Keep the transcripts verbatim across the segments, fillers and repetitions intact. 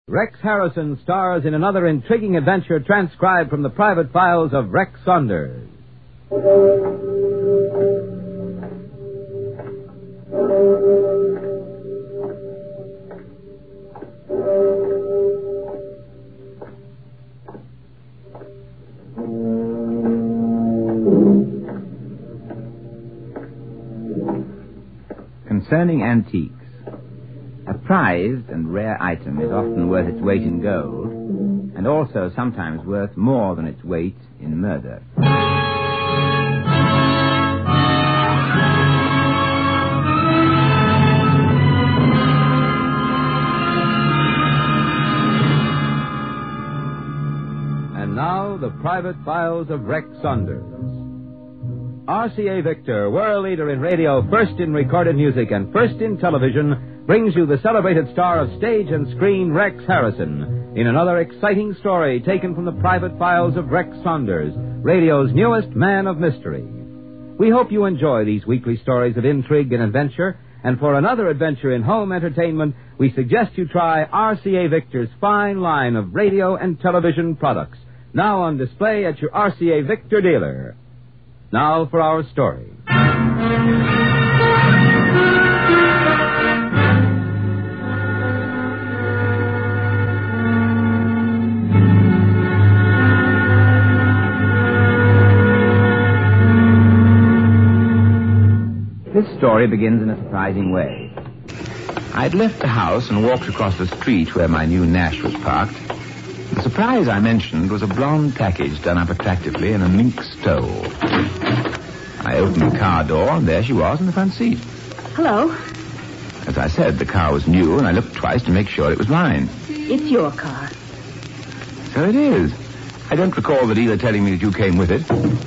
Rex Harrison stars in another intriguing adventure transcribed from the private files of Rex Saunders. Concerning antiques. A prized and rare item is often worth its weight in gold, and also sometimes worth more than its weight in murder. And now, the private files of Rex Saunders. R C A Victor, world leader in radio, first in recorded music and first in television, brings you the celebrated star of stage and screen, Rex Harrison, in another exciting story taken from the private files of Rex Saunders, radio's newest man of mystery. We hope you enjoy these weekly stories of intrigue and adventure, and for another adventure in home entertainment, we suggest you try R C A Victor's fine line of radio and television products, now on display at your R C A Victor dealer. Now for our story. This story begins in a surprising way. I'd left the house and walked across the street where my new Nash was parked. The surprise I mentioned was a blonde package done up attractively in a mink stole. I opened the car door, and there she was in the front seat. Hello. As I said, the car was new, and I looked twice to make sure it was mine. It's your car. So it is. I don't recall the dealer telling me that you came with it.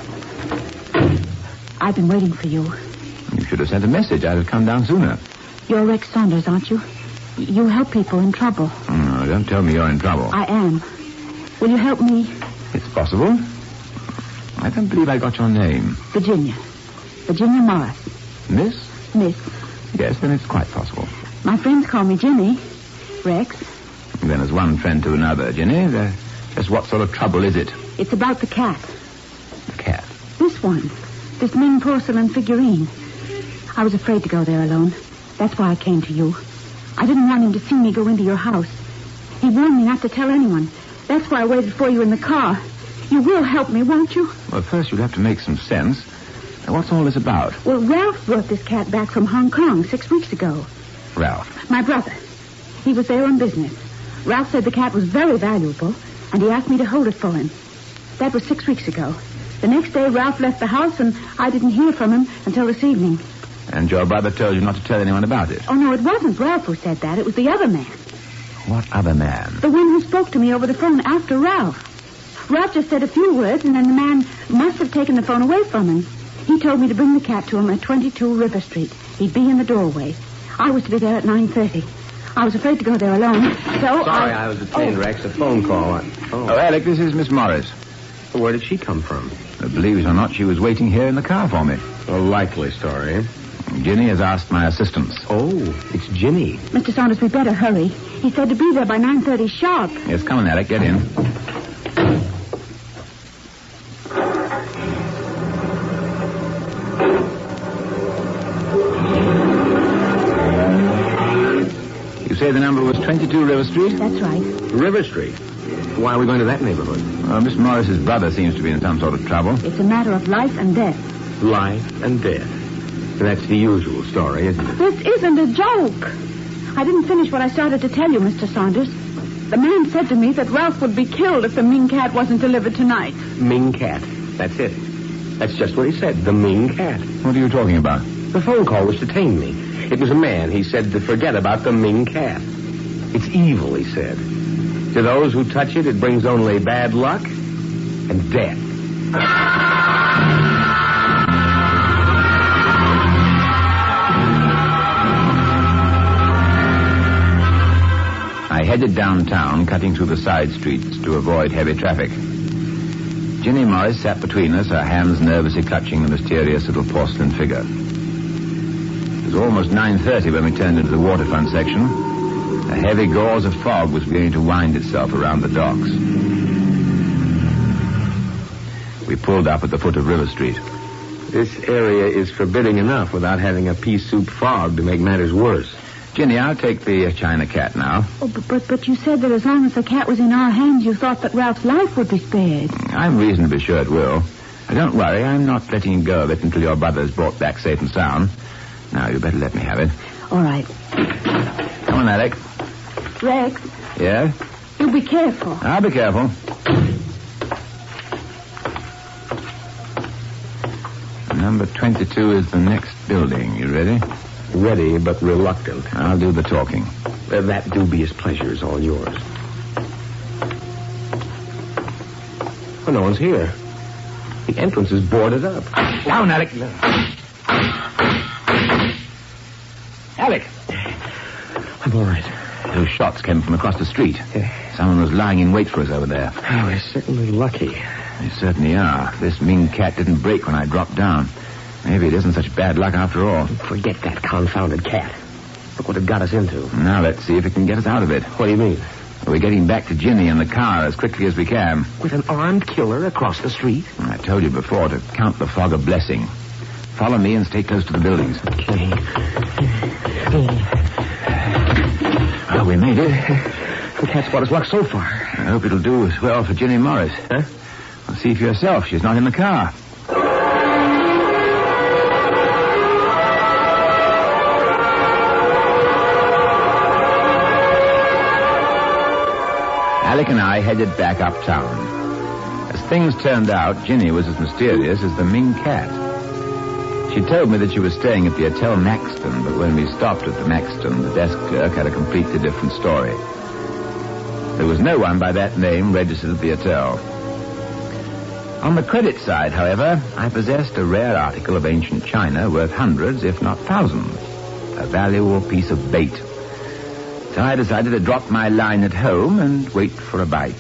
I've been waiting for you. You should have sent a message. I'd have come down sooner. You're Rex Saunders, aren't you? You help people in trouble. Oh, don't tell me you're in trouble. I am. Will you help me? It's possible. I don't believe I got your name. Virginia. Virginia Morris. Miss? Miss. Yes, then it's quite possible. My friends call me Jenny. Rex. Then as one friend to another, Jenny. The, just what sort of trouble is it? It's about the cat. The cat? This one. This Ming porcelain figurine. I was afraid to go there alone. That's why I came to you. I didn't want him to see me go into your house. He warned me not to tell anyone. That's why I waited for you in the car. You will help me, won't you? Well, first you'll have to make some sense. Now, what's all this about? Well, Ralph brought this cat back from Hong Kong six weeks ago. Ralph? My brother. He was there on business. Ralph said the cat was very valuable, and he asked me to hold it for him. That was six weeks ago. The next day, Ralph left the house, and I didn't hear from him until this evening. And your brother told you not to tell anyone about it? Oh, no, it wasn't Ralph who said that. It was the other man. What other man? The one who spoke to me over the phone after Ralph. Ralph just said a few words, and then the man must have taken the phone away from him. He told me to bring the cat to him at twenty-two River Street. He'd be in the doorway. I was to be there at nine thirty. I was afraid to go there alone, so Sorry, I... I was detained, oh. Rex. A phone call. Oh. oh, Alec, this is Miss Morris. Where did she come from? Believe it or not, she was waiting here in the car for me. A likely story. Ginny has asked my assistance. Oh, it's Ginny. Mister Saunders, we better hurry. He said to be there by nine thirty sharp. Yes, come on, Alec, get in. You say the number was twenty-two River Street? That's right. River Street? Why are we going to that neighborhood? Well, Miss Morris's brother seems to be in some sort of trouble. It's a matter of life and death. Life and death. That's the usual story, isn't it? This isn't a joke. I didn't finish what I started to tell you, Mister Saunders. The man said to me that Ralph would be killed if the Ming cat wasn't delivered tonight. Ming cat. That's it. That's just what he said, the Ming cat. What are you talking about? The phone call which detained me. It was a man. He said to forget about the Ming cat. It's evil, he said. To those who touch it, it brings only bad luck and death. I headed downtown, cutting through the side streets to avoid heavy traffic. Ginny Morris sat between us, her hands nervously clutching the mysterious little porcelain figure. It was almost nine thirty when we turned into the waterfront section. A heavy gauze of fog was beginning to wind itself around the docks. We pulled up at the foot of River Street. This area is forbidding enough without having a pea soup fog to make matters worse. Ginny, I'll take the uh, China cat now. Oh, but, but but you said that as long as the cat was in our hands, you thought that Ralph's life would be spared. I'm reasonably sure it will. Now, don't worry, I'm not letting him go of it until your brother's brought back safe and sound. Now, you better let me have it. All right. Come on, Alec. Rex, Yeah? you be careful. I'll be careful. Number twenty-two is the next building. You ready? Ready, but reluctant. I'll do the talking. Uh, that dubious pleasure is all yours. Well, no one's here. The entrance is boarded up. Down, Alec. Alec! I'm all right. Those shots came from across the street. Someone was lying in wait for us over there. Oh, we're certainly lucky. They certainly are. This Ming cat didn't break when I dropped down. Maybe it isn't such bad luck after all. Forget that confounded cat. Look what it got us into. Now let's see if it can get us out of it. What do you mean? We're getting back to Ginny and the car as quickly as we can. With an armed killer across the street? I told you before to count the fog a blessing. Follow me and stay close to the buildings. Okay. Well, we made it. The cat's brought us luck so far. I hope it'll do as well for Ginny Morris. Huh? Well, see for yourself. She's not in the car. Alec and I headed back uptown. As things turned out, Ginny was as mysterious as the Ming cat. She told me that she was staying at the Hotel Maxton, but when we stopped at the Maxton, the desk clerk had a completely different story. There was no one by that name registered at the hotel. On the credit side, however, I possessed a rare article of ancient china worth hundreds, if not thousands. A valuable piece of bait. So I decided to drop my line at home and wait for a bite.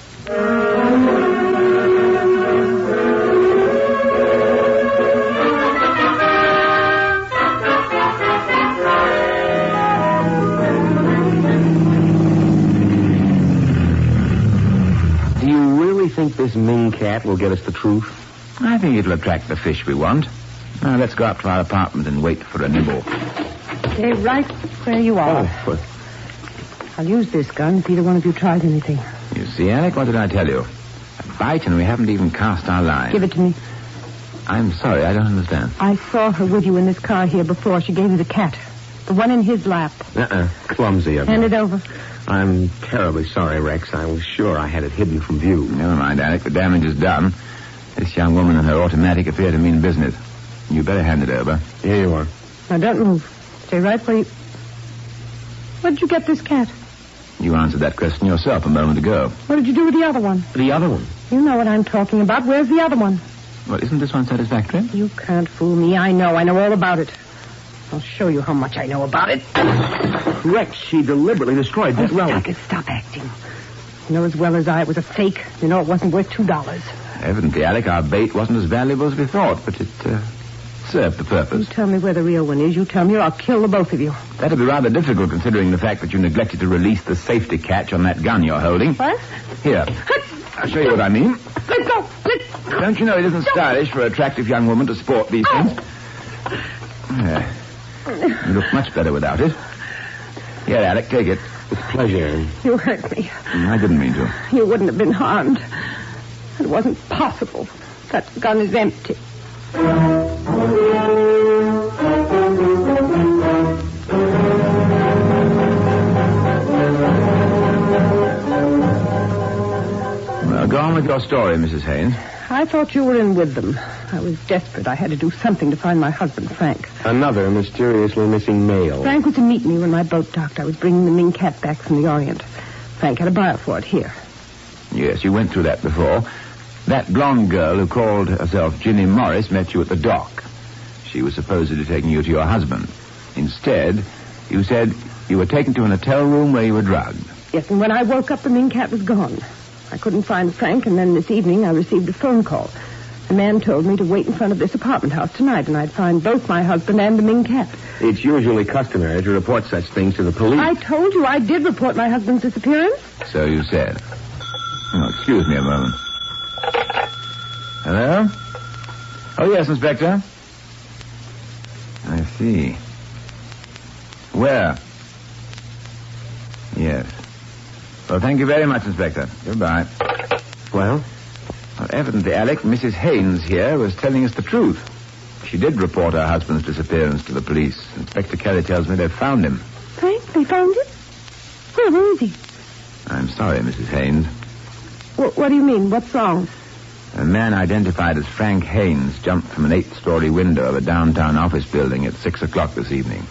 Do you really think this Ming cat will get us the truth? I think it'll attract the fish we want. Now let's go up to our apartment and wait for a nibble. Stay right where you are. Oh, but I'll use this gun if either one of you tries anything. You see, Alec, what did I tell you? A bite and we haven't even cast our line. Give it to me. I'm sorry, I don't understand. I saw her with you in this car here before. She gave you the cat. The one in his lap. Uh-uh. Clumsy of me. Hand it over. I'm terribly sorry, Rex. I was sure I had it hidden from view. Never mind, Alec. The damage is done. This young woman and her automatic appear to mean business. You better hand it over. Here you are. Now, don't move. Stay right where you... Where did you get this cat? You answered that question yourself a moment ago. What did you do with the other one? The other one? You know what I'm talking about. Where's the other one? Well, isn't this one satisfactory? You can't fool me. I know. I know all about it. I'll show you how much I know about it. Rex, she deliberately destroyed that Oh, relic. stop it. Stop acting. You know as well as I it was a fake. You know it wasn't worth two dollars. Evidently, Alec, our bait wasn't as valuable as we thought, but it uh, served the You purpose. tell me where the real one is. You tell me or I'll kill the both of you. That'll be rather difficult considering the fact that you neglected to release the safety catch on that gun you're holding. What? Here. I'll show you what I mean. Let go. Let go. Don't you know it isn't stylish for an attractive young woman to sport these things? Yeah. You look much better without it. Here, Alec, take it. With pleasure. You hurt me. I didn't mean to. You wouldn't have been harmed. It wasn't possible. That gun is empty. Well, go on with your story, Missus Haynes. I thought you were in with them. I was desperate. I had to do something to find my husband, Frank. Another mysteriously missing male. Frank was to meet me when my boat docked. I was bringing the Ming cat back from the Orient. Frank had a buyer for it here. Yes, you went through that before. That blonde girl who called herself Ginny Morris met you at the dock. She was supposedly taking you to your husband. Instead, you said you were taken to an hotel room where you were drugged. Yes, and when I woke up, the Ming cat was gone. I couldn't find Frank, and then this evening I received a phone call. The man told me to wait in front of this apartment house tonight, and I'd find both my husband and the Ming cat. It's usually customary to report such things to the police. I told you I did report my husband's disappearance. So you said. Oh, excuse me a moment. Hello? Oh, yes, Inspector. I see. Where? Yes. Well, thank you very much, Inspector. Goodbye. Well? Well, evidently, Alec, Missus Haynes here was telling us the truth. She did report her husband's disappearance to the police. Inspector Kelly tells me they've found him. Frank, they found him? Where, where is he? I'm sorry, Missus Haynes. What, what do you mean? What's wrong? A man identified as Frank Haynes jumped from an eight-story window of a downtown office building at six o'clock this evening.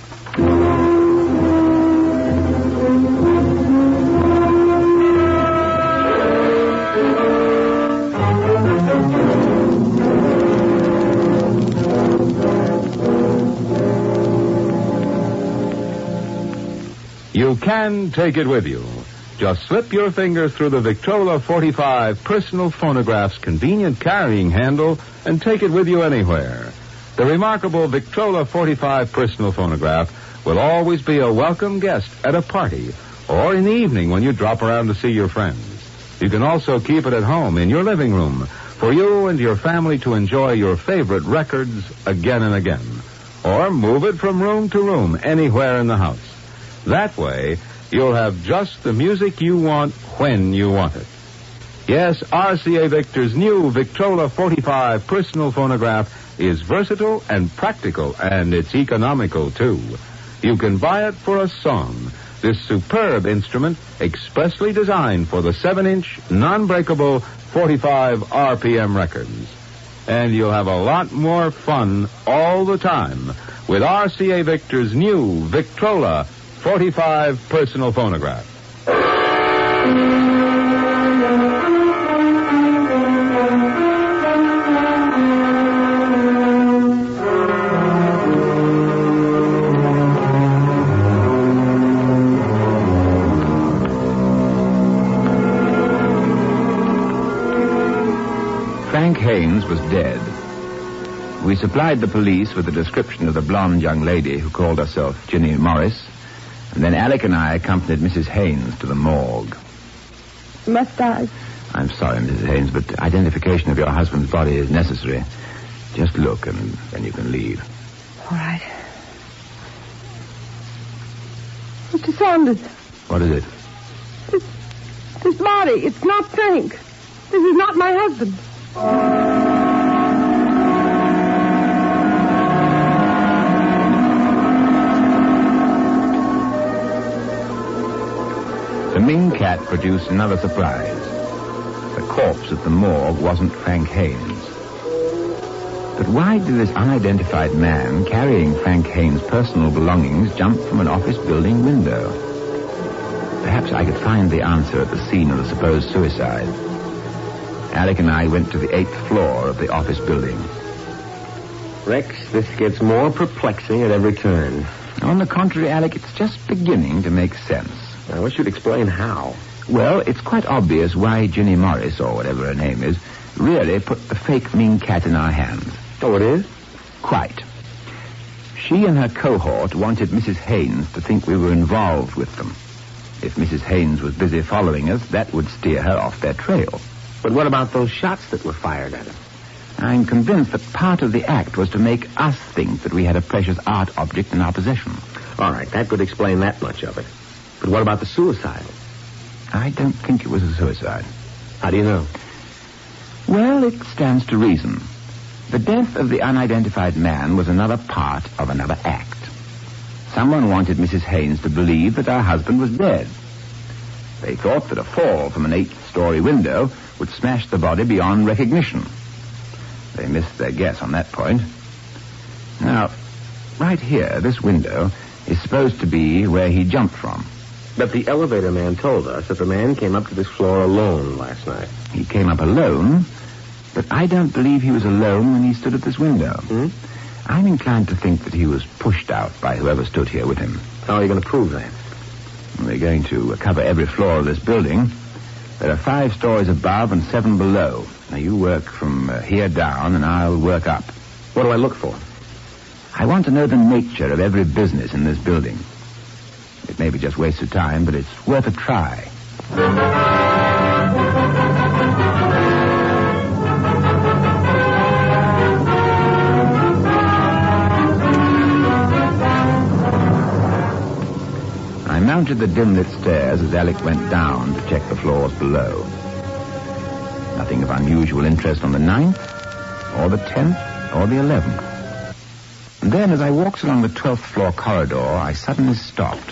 You can take it with you. Just slip your fingers through the Victrola forty-five personal phonograph's convenient carrying handle and take it with you anywhere. The remarkable Victrola forty-five personal phonograph will always be a welcome guest at a party or in the evening when you drop around to see your friends. You can also keep it at home in your living room for you and your family to enjoy your favorite records again and again. Or move it from room to room anywhere in the house. That way, you'll have just the music you want when you want it. Yes, R C A Victor's new Victrola forty-five personal phonograph is versatile and practical, and it's economical, too. You can buy it for a song. This superb instrument expressly designed for the seven-inch, non-breakable forty-five R P M records. And you'll have a lot more fun all the time with R C A Victor's new Victrola forty-five personal phonograph. Frank Haynes was dead. We supplied the police with a description of the blonde young lady who called herself Ginny Morris. And then Alec and I accompanied Missus Haynes to the morgue. Must I? I'm sorry, Missus Haynes, but identification of your husband's body is necessary. Just look, and then you can leave. All right. Mister Saunders. What is it? This, this body, it's not Frank. This is not my husband. The Ming cat produced another surprise. The corpse at the morgue wasn't Frank Haynes. But why did this unidentified man carrying Frank Haynes' personal belongings jump from an office building window? Perhaps I could find the answer at the scene of the supposed suicide. Alec and I went to the eighth floor of the office building. Rex, this gets more perplexing at every turn. On the contrary, Alec, it's just beginning to make sense. I wish you'd explain how. Well, it's quite obvious why Ginny Morris, or whatever her name is, really put the fake Ming cat in our hands. Oh, it is? Quite. She and her cohort wanted Missus Haynes to think we were involved with them. If Missus Haynes was busy following us, that would steer her off their trail. But what about those shots that were fired at her? I'm convinced that part of the act was to make us think that we had a precious art object in our possession. All right, that could explain that much of it. But what about the suicide? I don't think it was a suicide. How do you know? Well, it stands to reason. The death of the unidentified man was another part of another act. Someone wanted Missus Haynes to believe that her husband was dead. They thought that a fall from an eighth-story window would smash the body beyond recognition. They missed their guess on that point. Now, right here, this window is supposed to be where he jumped from. But the elevator man told us that the man came up to this floor alone last night. He came up alone, but I don't believe he was alone when he stood at this window. Hmm? I'm inclined to think that he was pushed out by whoever stood here with him. How are you going to prove that? We're going to cover every floor of this building. There are five stories above and seven below. Now, you work from uh, here down, and I'll work up. What do I look for? I want to know the nature of every business in this building. It may be just waste of time, but it's worth a try. I mounted the dim-lit stairs as Alec went down to check the floors below. Nothing of unusual interest on the ninth, or the tenth, or the eleventh. And then, as I walked along the twelfth floor corridor, I suddenly stopped.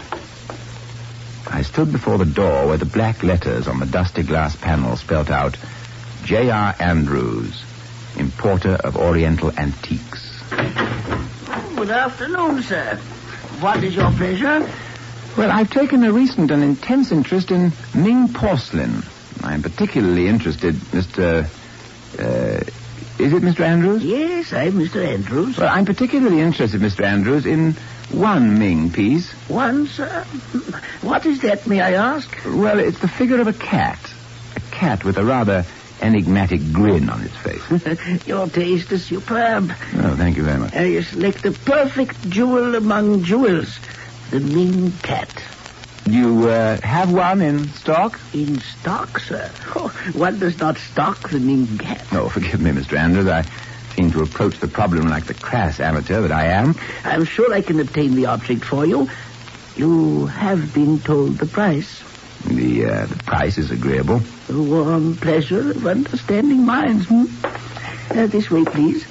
I stood before the door where the black letters on the dusty glass panel spelt out, J R. Andrews, importer of Oriental antiques. Good afternoon, sir. What is your pleasure? Well, I've taken a recent and intense interest in Ming porcelain. I'm particularly interested, Mister... Uh, is it Mister Andrews? Yes, I'm Mister Andrews. Well, I'm particularly interested, Mister Andrews, in one Ming piece. One, sir? What is that, may I ask? Well, it's the figure of a cat. A cat with a rather enigmatic grin on its face. Your taste is superb. Oh, thank you very much. Uh, you select the perfect jewel among jewels. The Ming cat. You uh, have one in stock? In stock, sir? Oh, one does not stock the Ming cat. Oh, forgive me, Mister Andrews. I seem to approach the problem like the crass amateur that I am. I'm sure I can obtain the object for you. You have been told the price. The, uh, the price is agreeable. The warm pleasure of understanding minds. Hmm? Uh, this way, please.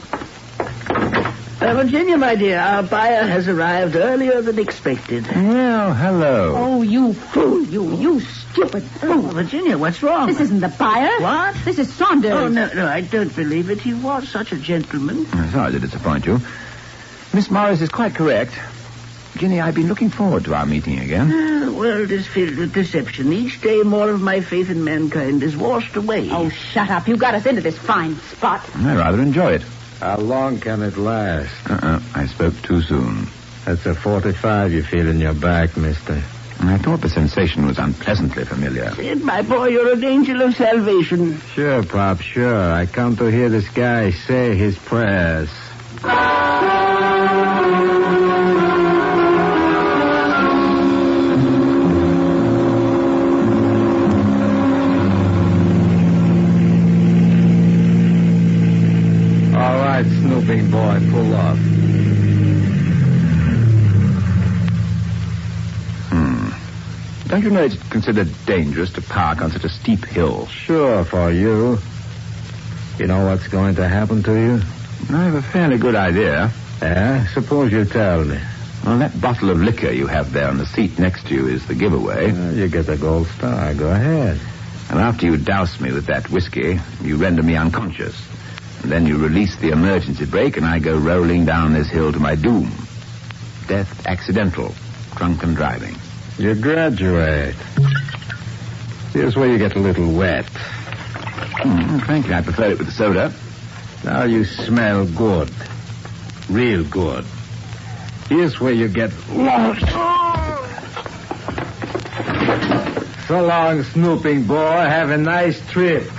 Uh, Virginia, my dear, our buyer has arrived earlier than expected. Well, hello. Oh, you fool, you, you stupid Oh, fool. Virginia, what's wrong? This isn't the buyer. What? This is Saunders. Oh, no, no, I don't believe it. He was such a gentleman. I'm sorry to disappoint you. Miss Morris is quite correct. Ginny, I've been looking forward to our meeting again. Uh, the world is filled with deception. Each day more of my faith in mankind is washed away. Oh, shut up. You got us into this fine spot. I rather enjoy it. How long can it last? Uh-uh, I spoke too soon. That's a forty-five you feel in your back, mister. I thought the sensation was unpleasantly familiar. Sid, my boy, you're an angel of salvation. Sure, Pop, sure. I come to hear this guy say his prayers. Snooping boy, pull off. Hmm. Don't you know it's considered dangerous to park on such a steep hill? Sure, for you. You know what's going to happen to you? I have a fairly good idea. Yeah? Suppose you tell me. Well, that bottle of liquor you have there on the seat next to you is the giveaway. Uh, you get a gold star. Go ahead. And after you douse me with that whiskey, you render me unconscious. And then you release the emergency brake, and I go rolling down this hill to my doom. Death accidental. Drunken driving. You graduate. Here's where you get a little wet. Mm, frankly, I prefer it with the soda. Now you smell good. Real good. Here's where you get lost. So long, snooping boy. Have a nice trip.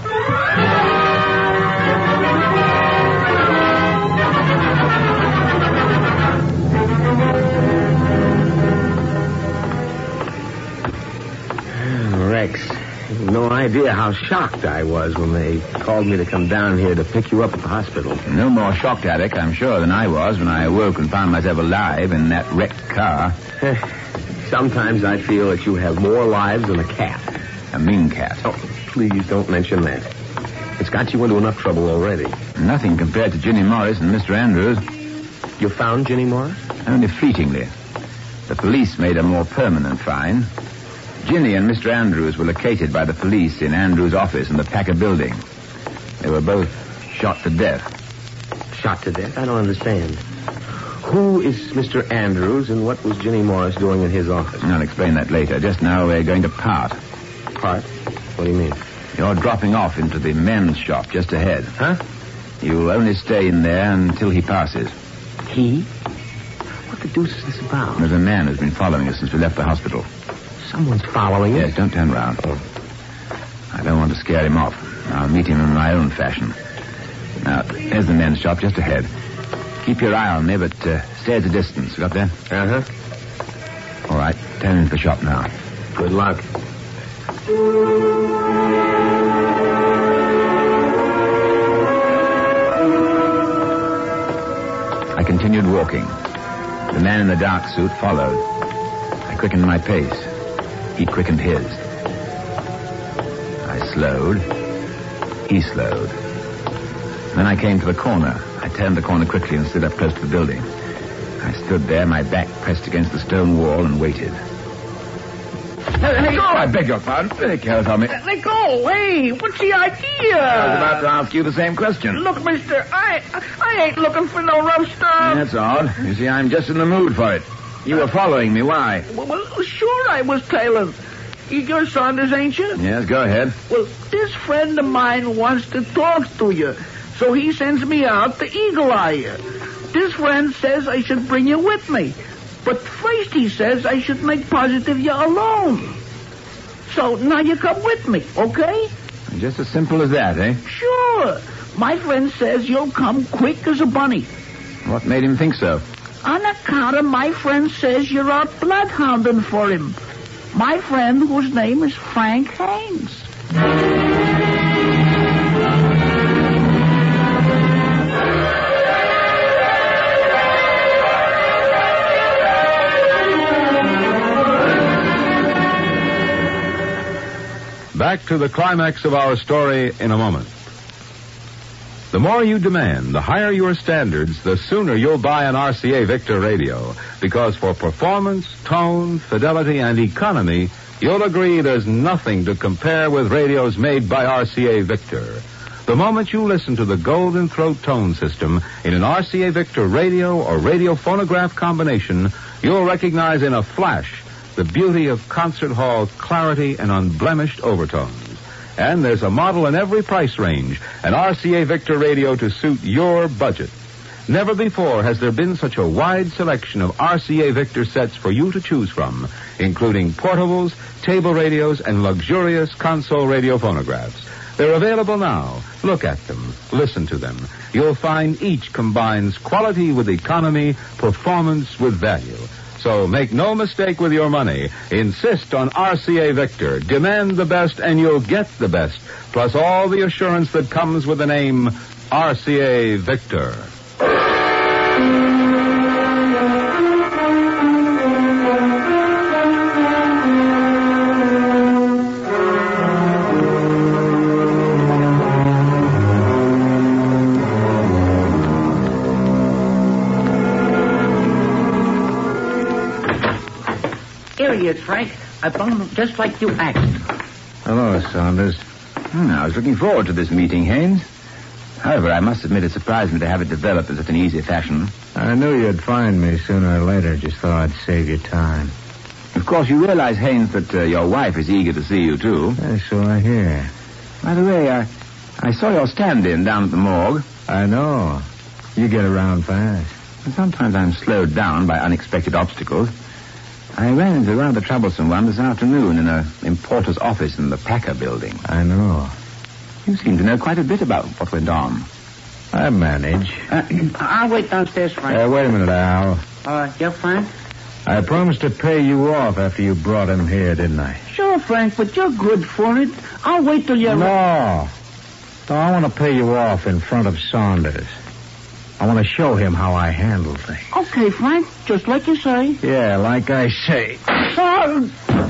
Rex, no idea how shocked I was when they called me to come down here to pick you up at the hospital. No more shocked, Alec, I'm sure, than I was when I awoke and found myself alive in that wrecked car. Sometimes I feel that you have more lives than a cat. A Ming cat. Oh, please don't mention that. It's got you into enough trouble already. Nothing compared to Ginny Morris and Mister Andrews. You found Ginny Morris? Only fleetingly. The police made a more permanent find. Ginny and Mister Andrews were located by the police in Andrews' office in the Packer building. They were both shot to death. Shot to death? I don't understand. Who is Mister Andrews, and what was Ginny Morris doing in his office? I'll explain that later. Just now we're going to part. Part? What do you mean? You're dropping off into the men's shop just ahead. Huh? You'll only stay in there until he passes. He? What the deuce is this about? There's a man who's been following us since we left the hospital. Someone's following us? Yes, don't turn round. Oh. I don't want to scare him off. I'll meet him in my own fashion. Now, there's the men's shop just ahead. Keep your eye on me, but uh, stay at a distance. Got that? Uh-huh. All right, turn into the shop now. Good luck. I continued walking. The man in the dark suit followed. I quickened my pace. He quickened his. I slowed. He slowed. Then I came to the corner. I turned the corner quickly and stood up close to the building. I stood there, my back pressed against the stone wall, and waited. Let, let go! I beg your pardon. Take care, Tommy. Let, let go! Hey, what's the idea? I was about to ask you the same question. Look, mister, I I ain't looking for no rough stuff. That's odd. You see, I'm just in the mood for it. You were following me. Why? Well, well sure I was tailing. You're Saunders, ain't you? Yes, go ahead. Well, this friend of mine wants to talk to you, so he sends me out to Eagle Eye you. This friend says I should bring you with me, but first he says I should make positive you're alone. So now you come with me, okay? Just as simple as that, eh? Sure. My friend says you'll come quick as a bunny. What made him think so? On account of my friend says you're out bloodhounding for him. My friend, whose name is Frank Haynes. Back to the climax of our story in a moment. The more you demand, the higher your standards, the sooner you'll buy an R C A Victor radio. Because for performance, tone, fidelity, and economy, you'll agree there's nothing to compare with radios made by R C A Victor. The moment you listen to the Golden Throat tone system in an R C A Victor radio or radio phonograph combination, you'll recognize in a flash the beauty of concert hall clarity and unblemished overtones. And there's a model in every price range, an R C A Victor radio to suit your budget. Never before has there been such a wide selection of R C A Victor sets for you to choose from, including portables, table radios, and luxurious console radio phonographs. They're available now. Look at them. Listen to them. You'll find each combines quality with economy, performance with value. So make no mistake with your money. Insist on R C A Victor. Demand the best and you'll get the best. Plus all the assurance that comes with the name R C A Victor. Here he is, Frank. I found him just like you asked. Hello, Saunders. Hmm, I was looking forward to this meeting, Haynes. However, I must admit it surprised me to have it develop in such an easy fashion. I knew you'd find me sooner or later. Just thought I'd save you time. Of course, you realize, Haynes, that uh, your wife is eager to see you, too. Yeah, so I hear. By the way, I, I saw your stand-in down at the morgue. I know. You get around fast. And sometimes I'm slowed down by unexpected obstacles. I ran into a rather troublesome one this afternoon in an importer's office in the Packer building. I know. You seem to know quite a bit about what went on. I manage. Uh, I'll wait downstairs, Frank. Uh, wait a minute, Al. Uh, yeah, Frank? I promised to pay you off after you brought him here, didn't I? Sure, Frank, but you're good for it. I'll wait till you're... No. No, I want to pay you off in front of Saunders. I want to show him how I handle things. Okay, Frank, just like you say. Yeah, like I say. Son!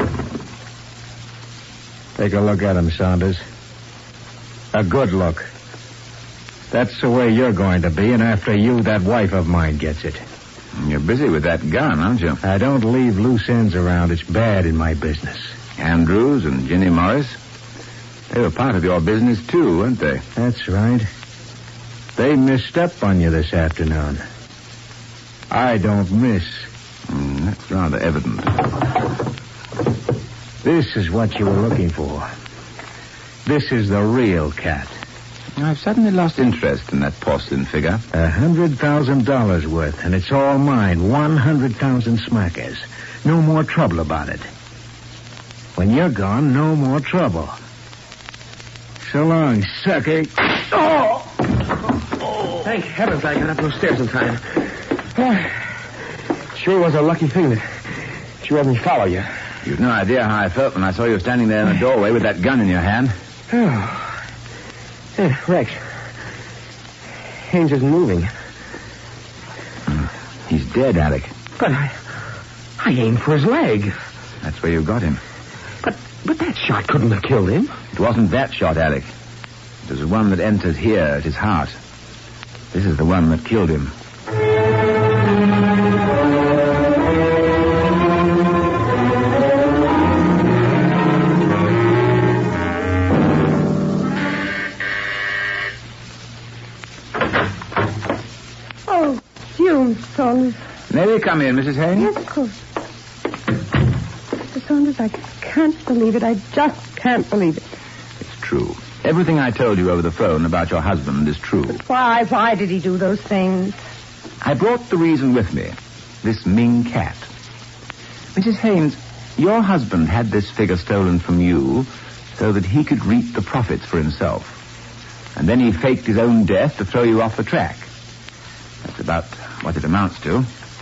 Take a look at him, Saunders. A good look. That's the way you're going to be, and after you, that wife of mine gets it. You're busy with that gun, aren't you? I don't leave loose ends around. It's bad in my business. Andrews and Ginny Morris, they were part of your business, too, weren't they? That's right. They misstep on you this afternoon. I don't miss. Mm, that's rather evident. This is what you were looking for. This is the real cat. I've suddenly lost interest in that porcelain figure. A hundred thousand dollars worth, and it's all mine. One hundred thousand smackers. No more trouble about it. When you're gone, no more trouble. So long, sucker. Oh! Thank heavens I got up those stairs in time. Oh, sure was a lucky thing that you had me follow you. You've no idea how I felt when I saw you standing there in the doorway with that gun in your hand. Oh. Hey, Rex. Haynes isn't moving. He's dead, Alec. But I... I aimed for his leg. That's where you got him. But but that shot couldn't have killed him. It wasn't that shot, Alec. It was the one that entered here at his heart. This is the one that killed him. Oh, you, Saunders. May we come in, Missus Haynes? Yes, of course. Mister Saunders, I can't believe it. I just can't believe it. It's true. Everything I told you over the phone about your husband is true. But why? Why did he do those things? I brought the reason with me. This Ming cat. Missus Haynes, your husband had this figure stolen from you so that he could reap the profits for himself. And then he faked his own death to throw you off the track. That's about what it amounts to.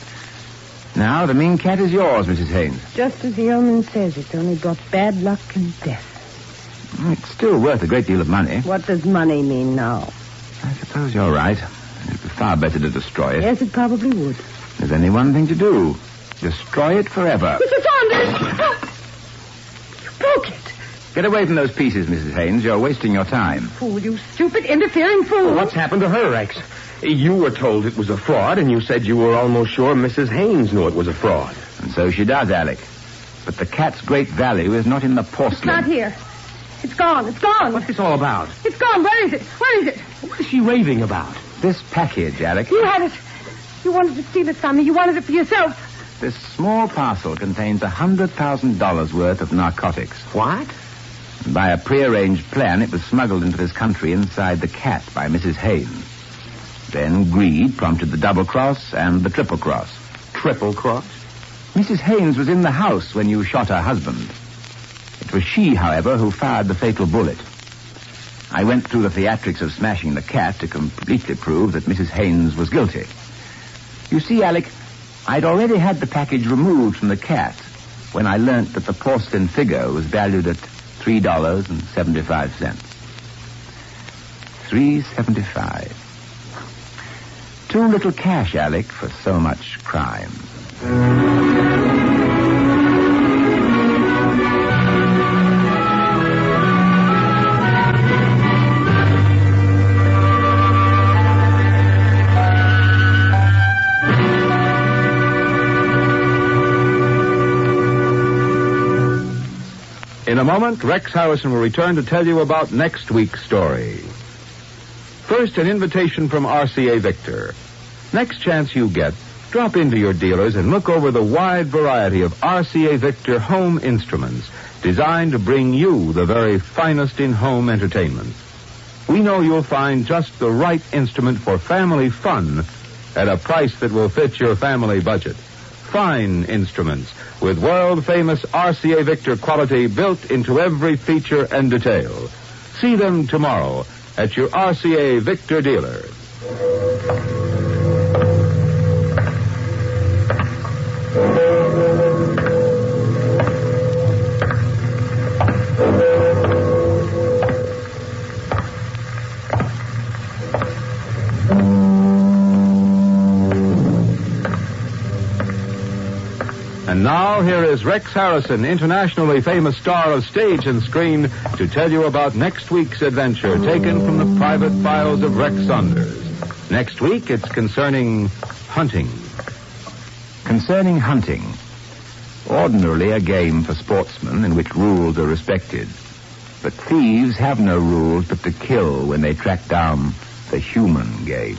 Now, the Ming cat is yours, Missus Haynes. Just as the omen says, it's only brought bad luck and death. It's still worth a great deal of money. What does money mean now? I suppose you're right. It'd be far better to destroy it. Yes, it probably would. There's only one thing to do. Destroy it forever. Mister Saunders! You broke it. Get away from those pieces, Missus Haynes. You're wasting your time. Fool, you stupid, interfering fool. Well, what's happened to her, Rex? You were told it was a fraud, and you said you were almost sure Missus Haynes knew it was a fraud. And so she does, Alec. But the cat's great value is not in the porcelain. It's not here. It's gone. It's gone. What's this all about? It's gone. Where is it? Where is it? What is she raving about? This package, Alec. You had it. You wanted to steal it from me. You wanted it for yourself. This small parcel contains a hundred thousand dollars worth of narcotics. What? And by a prearranged plan, it was smuggled into this country inside the cat by Missus Haynes. Then greed prompted the double cross and the triple cross. Triple cross? Missus Haynes was in the house when you shot her husband. It was she, however, who fired the fatal bullet. I went through the theatrics of smashing the cat to completely prove that Missus Haynes was guilty. You see, Alec, I'd already had the package removed from the cat when I learnt that the porcelain figure was valued at three dollars and seventy-five cents. Three seventy-five. Too little cash, Alec, for so much crime. In a moment, Rex Harrison will return to tell you about next week's story. First, an invitation from R C A Victor. Next chance you get, drop into your dealers and look over the wide variety of R C A Victor home instruments designed to bring you the very finest in home entertainment. We know you'll find just the right instrument for family fun at a price that will fit your family budget. Fine instruments with world-famous R C A Victor quality built into every feature and detail. See them tomorrow at your R C A Victor dealer. And now, here is Rex Harrison, internationally famous star of stage and screen, to tell you about next week's adventure taken from the private files of Rex Saunders. Next week, it's concerning hunting. Concerning hunting, ordinarily a game for sportsmen in which rules are respected. But thieves have no rules but to kill when they track down the human game.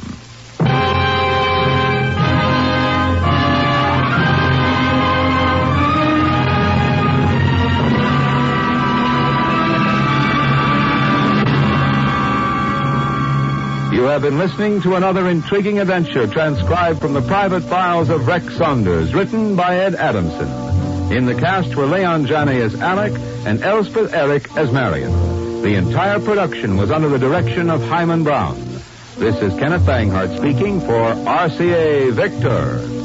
You have been listening to another intriguing adventure transcribed from the private files of Rex Saunders, written by Ed Adamson. In the cast were Leon Janney as Alec and Elspeth Eric as Marion. The entire production was under the direction of Hyman Brown. This is Kenneth Banghart speaking for R C A Victor.